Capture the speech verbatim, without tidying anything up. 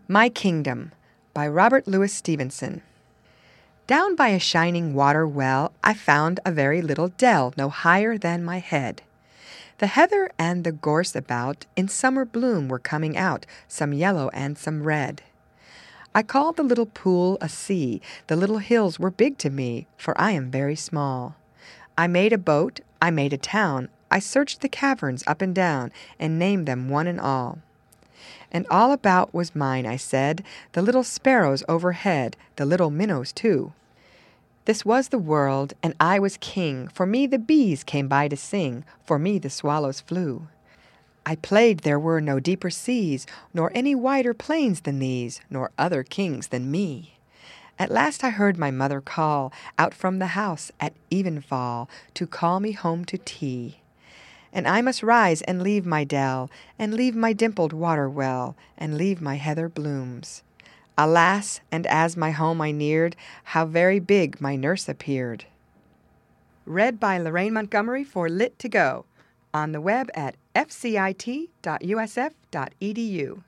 My Kingdom by Robert Louis Stevenson. Down by a shining water well I found a very little dell, no higher than my head. The heather and the gorse about in summer bloom were coming out, some yellow and some red. I called the little pool a sea, the little hills were big to me, for I am very small. I made a boat, I made a town, I searched the caverns up and down, and named them one and all. And all about was mine, I said, the little sparrows overhead, the little minnows too. This was the world, and I was king, for me the bees came by to sing, for me the swallows flew. I played there were no deeper seas, nor any wider plains than these, nor other kings than me. At last I heard my mother call, out from the house at evenfall, to call me home to tea. And I must rise and leave my dell, and leave my dimpled water well, and leave my heather blooms. Alas, and as my home I neared, how very big my nurse appeared. Read by Lorraine Montgomery for Lit to Go, on the web at f c i t dot u s f dot e d u.